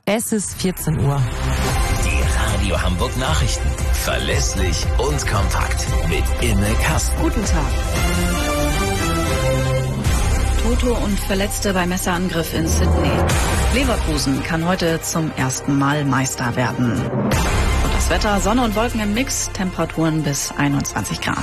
Es ist 14 Uhr. Die Radio Hamburg Nachrichten. Verlässlich und kompakt. Mit Inne Kasten. Guten Tag. Tote und Verletzte bei Messerangriff in Sydney. Leverkusen kann heute zum ersten Mal Meister werden. Und das Wetter, Sonne und Wolken im Mix, Temperaturen bis 21 Grad.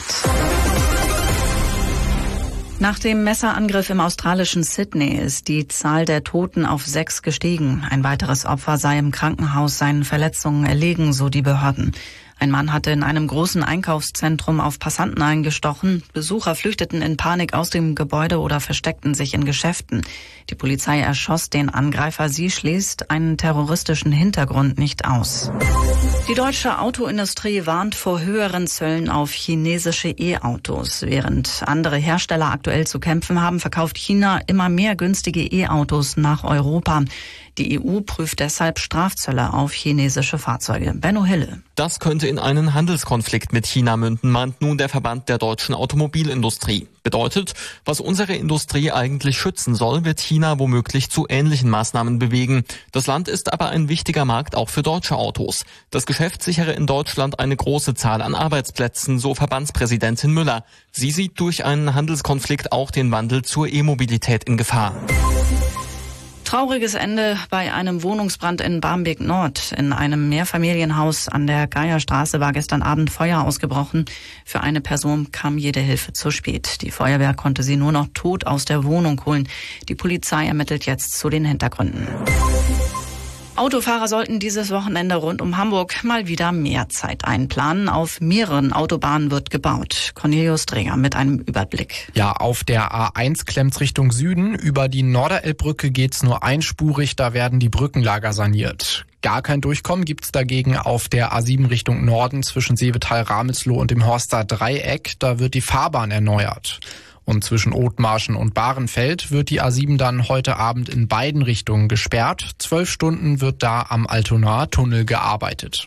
Nach dem Messerangriff im australischen Sydney ist die Zahl der Toten auf 6 gestiegen. Ein weiteres Opfer sei im Krankenhaus seinen Verletzungen erlegen, so die Behörden. Ein Mann hatte in einem großen Einkaufszentrum auf Passanten eingestochen. Besucher flüchteten in Panik aus dem Gebäude oder versteckten sich in Geschäften. Die Polizei erschoss den Angreifer. Sie schließt einen terroristischen Hintergrund nicht aus. Die deutsche Autoindustrie warnt vor höheren Zöllen auf chinesische E-Autos. Während andere Hersteller aktuell zu kämpfen haben, verkauft China immer mehr günstige E-Autos nach Europa. Die EU prüft deshalb Strafzölle auf chinesische Fahrzeuge. Benno Hille. Das könnte in einen Handelskonflikt mit China münden, meint nun der Verband der deutschen Automobilindustrie. Bedeutet, was unsere Industrie eigentlich schützen soll, wird China womöglich zu ähnlichen Maßnahmen bewegen. Das Land ist aber ein wichtiger Markt auch für deutsche Autos. Das Geschäft sichere in Deutschland eine große Zahl an Arbeitsplätzen, so Verbandspräsidentin Müller. Sie sieht durch einen Handelskonflikt auch den Wandel zur E-Mobilität in Gefahr. Trauriges Ende bei einem Wohnungsbrand in Barmbek Nord. In einem Mehrfamilienhaus an der Geierstraße war gestern Abend Feuer ausgebrochen. Für eine Person kam jede Hilfe zu spät. Die Feuerwehr konnte sie nur noch tot aus der Wohnung holen. Die Polizei ermittelt jetzt zu den Hintergründen. Autofahrer sollten dieses Wochenende rund um Hamburg mal wieder mehr Zeit einplanen. Auf mehreren Autobahnen wird gebaut. Cornelius Dreger mit einem Überblick. Ja, auf der A1 klemmt's Richtung Süden. Über die Norderelbbrücke geht's nur einspurig. Da werden die Brückenlager saniert. Gar kein Durchkommen gibt's dagegen auf der A7 Richtung Norden zwischen Seevetal-Ramelsloh und dem Horster Dreieck. Da wird die Fahrbahn erneuert. Und zwischen Othmarschen und Bahrenfeld wird die A7 dann heute Abend in beiden Richtungen gesperrt. 12 Stunden wird da am Altonaer Tunnel gearbeitet.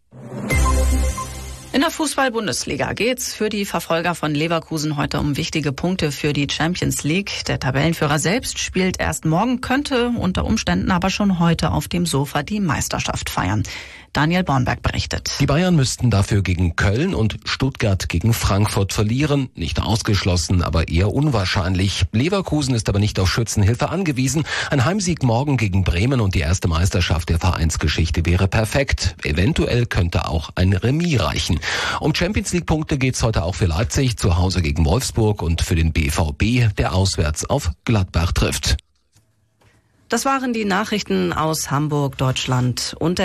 In der Fußball-Bundesliga geht's für die Verfolger von Leverkusen heute um wichtige Punkte für die Champions League. Der Tabellenführer selbst spielt erst morgen, könnte unter Umständen aber schon heute auf dem Sofa die Meisterschaft feiern. Daniel Bornberg berichtet. Die Bayern müssten dafür gegen Köln und Stuttgart gegen Frankfurt verlieren. Nicht ausgeschlossen, aber eher unwahrscheinlich. Leverkusen ist aber nicht auf Schützenhilfe angewiesen. Ein Heimsieg morgen gegen Bremen und die erste Meisterschaft der Vereinsgeschichte wäre perfekt. Eventuell könnte auch ein Remis reichen. Um Champions-League-Punkte geht's heute auch für Leipzig, zu Hause gegen Wolfsburg und für den BVB, der auswärts auf Gladbach trifft. Das waren die Nachrichten aus Hamburg, Deutschland und der